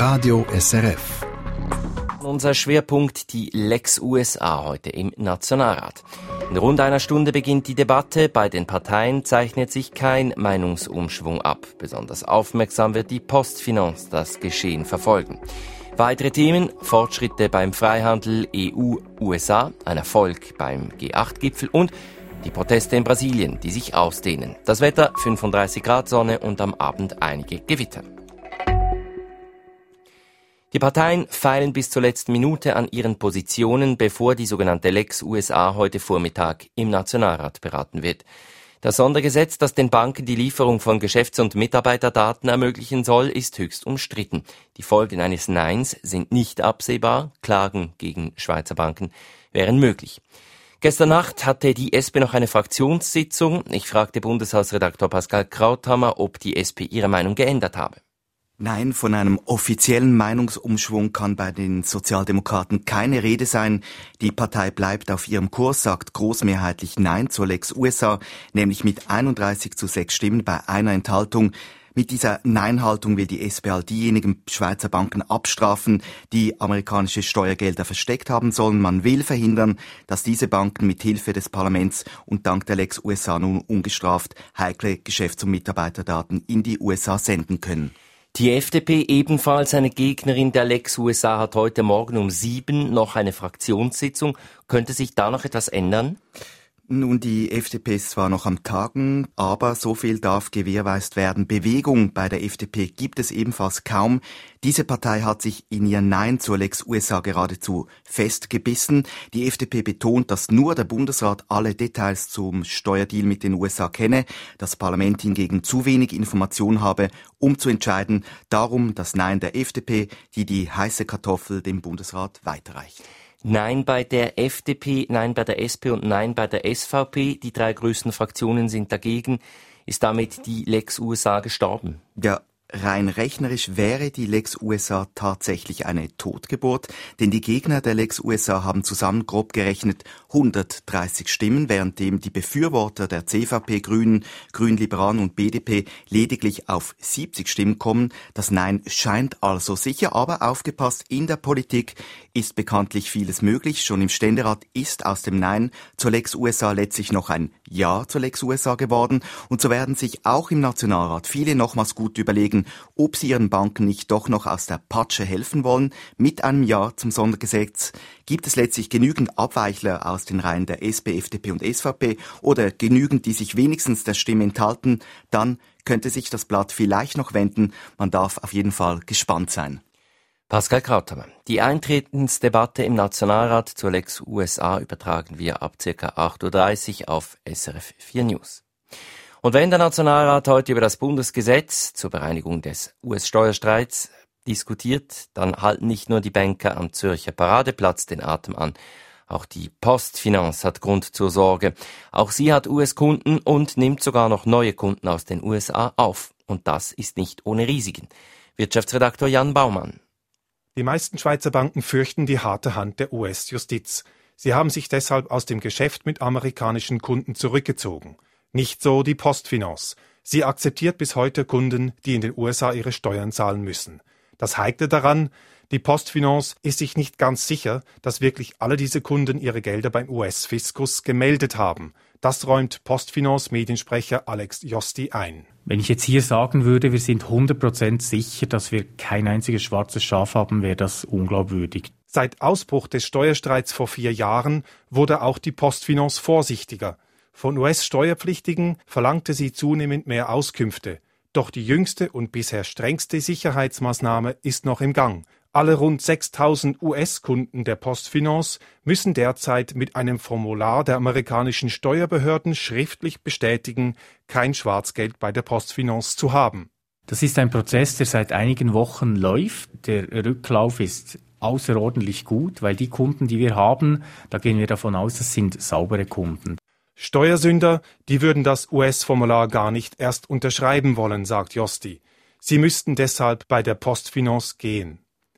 Radio SRF. Unser Schwerpunkt die Lex USA heute im Nationalrat. In rund einer Stunde beginnt die Debatte. Bei den Parteien zeichnet sich kein Meinungsumschwung ab. Besonders aufmerksam wird die Postfinance das Geschehen verfolgen. Weitere Themen: Fortschritte beim Freihandel EU-USA, ein Erfolg beim G8-Gipfel und die Proteste in Brasilien, die sich ausdehnen. Das Wetter: 35 Grad Sonne und am Abend einige Gewitter. Die Parteien feilen bis zur letzten Minute an ihren Positionen, bevor die sogenannte Lex USA heute Vormittag im Nationalrat beraten wird. Das Sondergesetz, das den Banken die Lieferung von Geschäfts- und Mitarbeiterdaten ermöglichen soll, ist höchst umstritten. Die Folgen eines Neins sind nicht absehbar. Klagen gegen Schweizer Banken wären möglich. Gestern Nacht hatte die SP noch eine Fraktionssitzung. Ich fragte Bundeshausredaktor Pascal Krauthammer, ob die SP ihre Meinung geändert habe. Nein, von einem offiziellen Meinungsumschwung kann bei den Sozialdemokraten keine Rede sein. Die Partei bleibt auf ihrem Kurs, sagt großmehrheitlich Nein zur Lex USA, nämlich mit 31:6 Stimmen bei einer Enthaltung. Mit dieser Nein-Haltung will die SP all diejenigen Schweizer Banken abstrafen, die amerikanische Steuergelder versteckt haben sollen. Man will verhindern, dass diese Banken mit Hilfe des Parlaments und dank der Lex USA nun ungestraft heikle Geschäfts- und Mitarbeiterdaten in die USA senden können. Die FDP, ebenfalls eine Gegnerin der Lex USA, hat heute Morgen um 7 noch eine Fraktionssitzung. Könnte sich da noch etwas ändern? Nun, die FDP ist zwar noch am Tagen, aber so viel darf gewährleistet werden. Bewegung bei der FDP gibt es ebenfalls kaum. Diese Partei hat sich in ihr Nein zur Lex USA geradezu festgebissen. Die FDP betont, dass nur der Bundesrat alle Details zum Steuerdeal mit den USA kenne, das Parlament hingegen zu wenig Information habe, um zu entscheiden. Darum das Nein der FDP, die heiße Kartoffel dem Bundesrat weiterreicht. Nein bei der FDP, Nein bei der SP und Nein bei der SVP. Die 3 größten Fraktionen sind dagegen. Ist damit die Lex USA gestorben? Ja, rein rechnerisch wäre die Lex USA tatsächlich eine Totgeburt, denn die Gegner der Lex USA haben zusammen grob gerechnet 130 Stimmen, währenddem die Befürworter der CVP, Grünen, Grünliberalen und BDP lediglich auf 70 Stimmen kommen. Das Nein scheint also sicher, aber aufgepasst, in der Politik ist bekanntlich vieles möglich. Schon im Ständerat ist aus dem Nein zur Lex USA letztlich noch ein Ja zur Lex USA geworden, und so werden sich auch im Nationalrat viele nochmals gut überlegen, ob sie ihren Banken nicht doch noch aus der Patsche helfen wollen. Mit einem Ja zum Sondergesetz gibt es letztlich genügend Abweichler aus den Reihen der SP, FDP und SVP oder genügend, die sich wenigstens der Stimme enthalten. Dann könnte sich das Blatt vielleicht noch wenden. Man darf auf jeden Fall gespannt sein. Pascal Krauthammer. Die Eintretensdebatte im Nationalrat zur Lex USA übertragen wir ab ca. 8:30 Uhr auf SRF 4 News. Und wenn der Nationalrat heute über das Bundesgesetz zur Bereinigung des US-Steuerstreits diskutiert, dann halten nicht nur die Banker am Zürcher Paradeplatz den Atem an. Auch die Postfinance hat Grund zur Sorge. Auch sie hat US-Kunden und nimmt sogar noch neue Kunden aus den USA auf. Und das ist nicht ohne Risiken. Wirtschaftsredaktor Jan Baumann. Die meisten Schweizer Banken fürchten die harte Hand der US-Justiz. Sie haben sich deshalb aus dem Geschäft mit amerikanischen Kunden zurückgezogen. Nicht so die Postfinance. Sie akzeptiert bis heute Kunden, die in den USA ihre Steuern zahlen müssen. Das Heikle daran: die Postfinance ist sich nicht ganz sicher, dass wirklich alle diese Kunden ihre Gelder beim US-Fiskus gemeldet haben. Das räumt Postfinance-Mediensprecher Alex Josti ein. Wenn ich jetzt hier sagen würde, wir sind 100% sicher, dass wir kein einziges schwarzes Schaf haben, wäre das unglaubwürdig. Seit Ausbruch des Steuerstreits vor 4 Jahren wurde auch die Postfinance vorsichtiger. Von US-Steuerpflichtigen verlangte sie zunehmend mehr Auskünfte. Doch die jüngste und bisher strengste Sicherheitsmaßnahme ist noch im Gang. Alle rund 6.000 US-Kunden der Postfinance müssen derzeit mit einem Formular der amerikanischen Steuerbehörden schriftlich bestätigen, kein Schwarzgeld bei der Postfinance zu haben. Das ist ein Prozess, der seit einigen Wochen läuft. Der Rücklauf ist außerordentlich gut, weil die Kunden, die wir haben, da gehen wir davon aus, das sind saubere Kunden. Steuersünder, die würden das US-Formular gar nicht erst unterschreiben wollen, sagt Josti. Sie müssten deshalb bei der Postfinance gehen.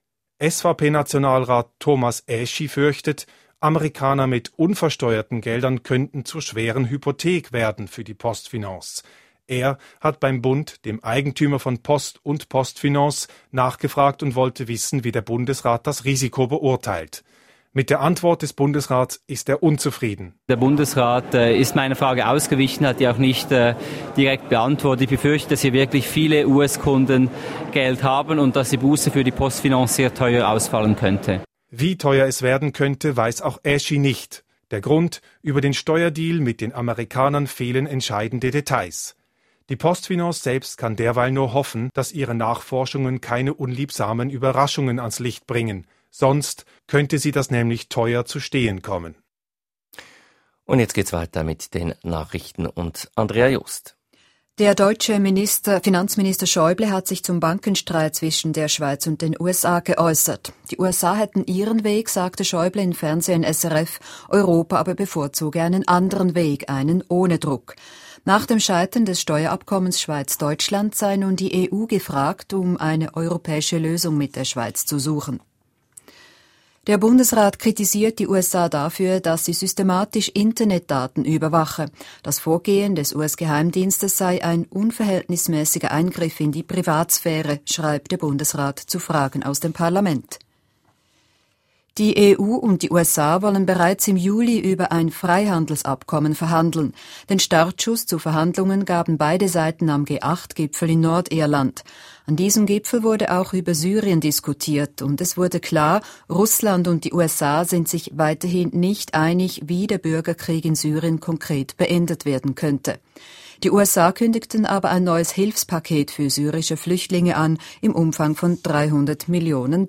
SVP-Nationalrat Thomas Eschi fürchtet, Amerikaner mit unversteuerten Geldern könnten zur schweren Hypothek werden für die Postfinance. Er hat beim Bund, dem Eigentümer von Post und Postfinance, nachgefragt und wollte wissen, wie der Bundesrat das Risiko beurteilt. Mit der Antwort des Bundesrats ist er unzufrieden. Der Bundesrat ist meiner Frage ausgewichen, hat die auch nicht direkt beantwortet. Ich befürchte, dass hier wirklich viele US-Kunden Geld haben und dass die Buße für die Postfinance sehr teuer ausfallen könnte. Wie teuer es werden könnte, weiß auch Aschi nicht. Der Grund: über den Steuerdeal mit den Amerikanern fehlen entscheidende Details. Die Postfinance selbst kann derweil nur hoffen, dass ihre Nachforschungen keine unliebsamen Überraschungen ans Licht bringen. Sonst könnte sie das nämlich teuer zu stehen kommen. Und jetzt geht's weiter mit den Nachrichten und Andrea Jost. Der deutsche Finanzminister Schäuble hat sich zum Bankenstreit zwischen der Schweiz und den USA geäußert. Die USA hätten ihren Weg, sagte Schäuble im Fernsehen SRF, Europa aber bevorzuge einen anderen Weg, einen ohne Druck. Nach dem Scheitern des Steuerabkommens Schweiz-Deutschland sei nun die EU gefragt, um eine europäische Lösung mit der Schweiz zu suchen. Der Bundesrat kritisiert die USA dafür, dass sie systematisch Internetdaten überwache. Das Vorgehen des US-Geheimdienstes sei ein unverhältnismäßiger Eingriff in die Privatsphäre, schreibt der Bundesrat zu Fragen aus dem Parlament. Die EU und die USA wollen bereits im Juli über ein Freihandelsabkommen verhandeln. Den Startschuss zu Verhandlungen gaben beide Seiten am G8-Gipfel in Nordirland. An diesem Gipfel wurde auch über Syrien diskutiert und es wurde klar, Russland und die USA sind sich weiterhin nicht einig, wie der Bürgerkrieg in Syrien konkret beendet werden könnte. Die USA kündigten aber ein neues Hilfspaket für syrische Flüchtlinge an im Umfang von $300 Millionen.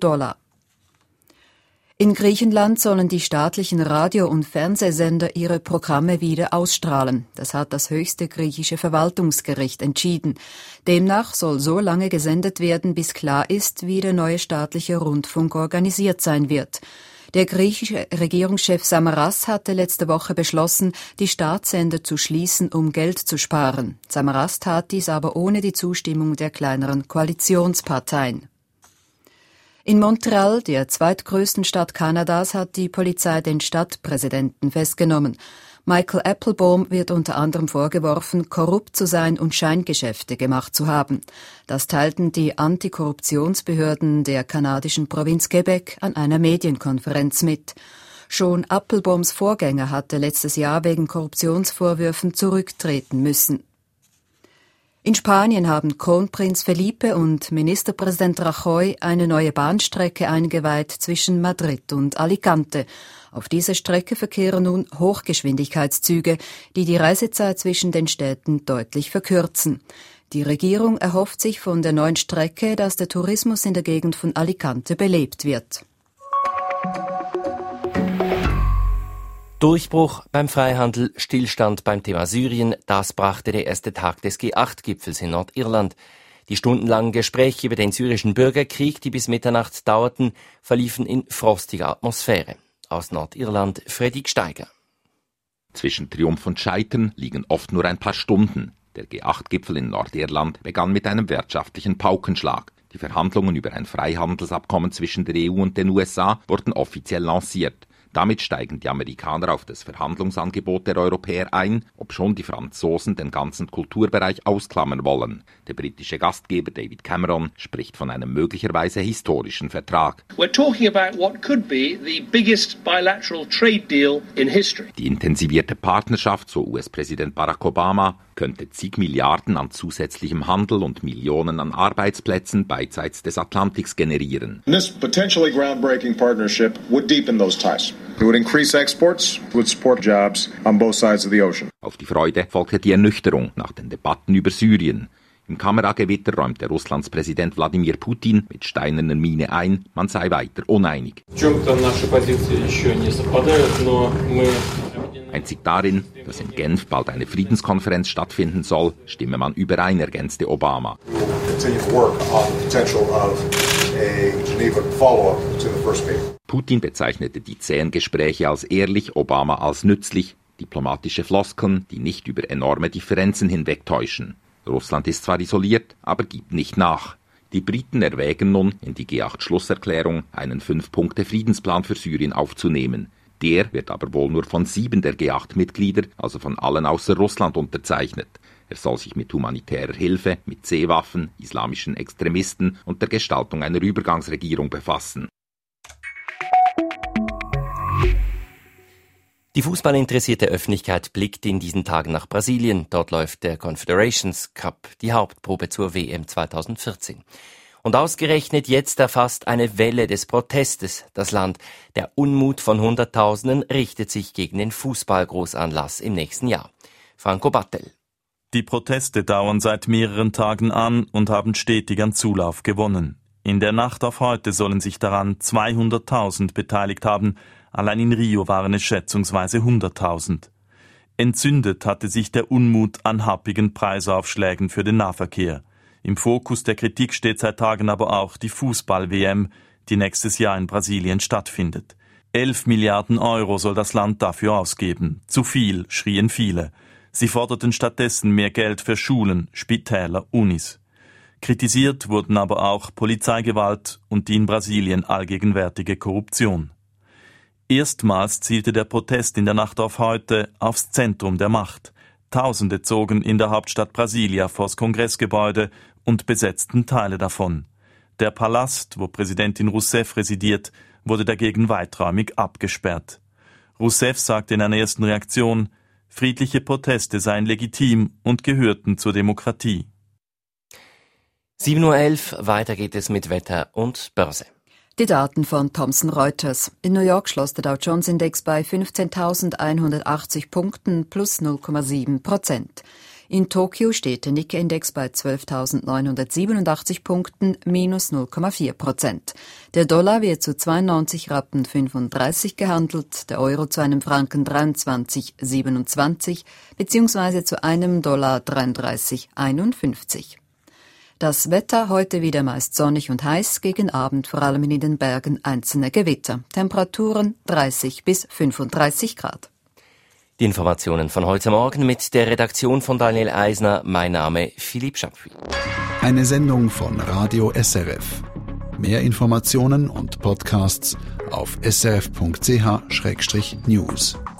In Griechenland sollen die staatlichen Radio- und Fernsehsender ihre Programme wieder ausstrahlen. Das hat das höchste griechische Verwaltungsgericht entschieden. Demnach soll so lange gesendet werden, bis klar ist, wie der neue staatliche Rundfunk organisiert sein wird. Der griechische Regierungschef Samaras hatte letzte Woche beschlossen, die Staatssender zu schließen, um Geld zu sparen. Samaras tat dies aber ohne die Zustimmung der kleineren Koalitionsparteien. In Montreal, der zweitgrößten Stadt Kanadas, hat die Polizei den Stadtpräsidenten festgenommen. Michael Applebaum wird unter anderem vorgeworfen, korrupt zu sein und Scheingeschäfte gemacht zu haben. Das teilten die Antikorruptionsbehörden der kanadischen Provinz Quebec an einer Medienkonferenz mit. Schon Applebaums Vorgänger hatte letztes Jahr wegen Korruptionsvorwürfen zurücktreten müssen. In Spanien haben Kronprinz Felipe und Ministerpräsident Rajoy eine neue Bahnstrecke eingeweiht zwischen Madrid und Alicante. Auf dieser Strecke verkehren nun Hochgeschwindigkeitszüge, die die Reisezeit zwischen den Städten deutlich verkürzen. Die Regierung erhofft sich von der neuen Strecke, dass der Tourismus in der Gegend von Alicante belebt wird. Durchbruch beim Freihandel, Stillstand beim Thema Syrien, das brachte der erste Tag des G8-Gipfels in Nordirland. Die stundenlangen Gespräche über den syrischen Bürgerkrieg, die bis Mitternacht dauerten, verliefen in frostiger Atmosphäre. Aus Nordirland Freddy Gsteiger. Zwischen Triumph und Scheitern liegen oft nur ein paar Stunden. Der G8-Gipfel in Nordirland begann mit einem wirtschaftlichen Paukenschlag. Die Verhandlungen über ein Freihandelsabkommen zwischen der EU und den USA wurden offiziell lanciert. Damit steigen die Amerikaner auf das Verhandlungsangebot der Europäer ein, obschon die Franzosen den ganzen Kulturbereich ausklammern wollen. Der britische Gastgeber David Cameron spricht von einem möglicherweise historischen Vertrag. We're talking about what could be the biggest bilateral trade deal in history. Die intensivierte Partnerschaft, so US-Präsident Barack Obama, könnte zig Milliarden an zusätzlichem Handel und Millionen an Arbeitsplätzen beidseits des Atlantiks generieren. This potentially groundbreaking partnership would deepen those ties. It would increase exports, it would support jobs on both sides of the ocean. Auf die Freude folgte die Ernüchterung nach den Debatten über Syrien. Im Kameragewitter räumte Russlands Präsident Wladimir Putin mit steinerner Miene ein, man sei weiter uneinig. Einzig darin, dass in Genf bald eine Friedenskonferenz stattfinden soll, stimme man überein, ergänzte Obama. Putin bezeichnete die zähen Gespräche als ehrlich, Obama als nützlich, diplomatische Floskeln, die nicht über enorme Differenzen hinwegtäuschen. Russland ist zwar isoliert, aber gibt nicht nach. Die Briten erwägen nun, in die G8-Schlusserklärung einen 5-Punkte-Friedensplan für Syrien aufzunehmen. Der wird aber wohl nur von 7 der G8-Mitglieder, also von allen außer Russland, unterzeichnet. Er soll sich mit humanitärer Hilfe, mit Seewaffen, islamischen Extremisten und der Gestaltung einer Übergangsregierung befassen. Die fußballinteressierte Öffentlichkeit blickt in diesen Tagen nach Brasilien. Dort läuft der Confederations Cup, die Hauptprobe zur WM 2014. Und ausgerechnet jetzt erfasst eine Welle des Protestes das Land. Der Unmut von Hunderttausenden richtet sich gegen den Fußballgroßanlass im nächsten Jahr. Franco Battel. Die Proteste dauern seit mehreren Tagen an und haben stetig an Zulauf gewonnen. In der Nacht auf heute sollen sich daran 200.000 beteiligt haben. Allein in Rio waren es schätzungsweise 100.000. Entzündet hatte sich der Unmut an happigen Preisaufschlägen für den Nahverkehr. Im Fokus der Kritik steht seit Tagen aber auch die Fußball-WM, die nächstes Jahr in Brasilien stattfindet. 11 Milliarden Euro soll das Land dafür ausgeben. Zu viel, schrien viele. Sie forderten stattdessen mehr Geld für Schulen, Spitäler, Unis. Kritisiert wurden aber auch Polizeigewalt und die in Brasilien allgegenwärtige Korruption. Erstmals zielte der Protest in der Nacht auf heute aufs Zentrum der Macht. Tausende zogen in der Hauptstadt Brasilia vors Kongressgebäude und besetzten Teile davon. Der Palast, wo Präsidentin Rousseff residiert, wurde dagegen weiträumig abgesperrt. Rousseff sagte in einer ersten Reaktion, friedliche Proteste seien legitim und gehörten zur Demokratie. 7:11 Uhr, weiter geht es mit Wetter und Börse. Die Daten von Thomson Reuters. In New York schloss der Dow-Jones-Index bei 15.180 Punkten plus 0,7%. In Tokio steht der Nikkei-Index bei 12.987 Punkten minus 0,4%. Der Dollar wird zu 92,35 Rappen gehandelt, der Euro zu einem Franken 23,27 bzw. zu einem Dollar 33,51. Das Wetter heute wieder meist sonnig und heiß, gegen Abend vor allem in den Bergen einzelne Gewitter. Temperaturen 30 bis 35 Grad. Die Informationen von heute Morgen mit der Redaktion von Daniel Eisner. Mein Name Philipp Schapfi. Eine Sendung von Radio SRF. Mehr Informationen und Podcasts auf srf.ch/news.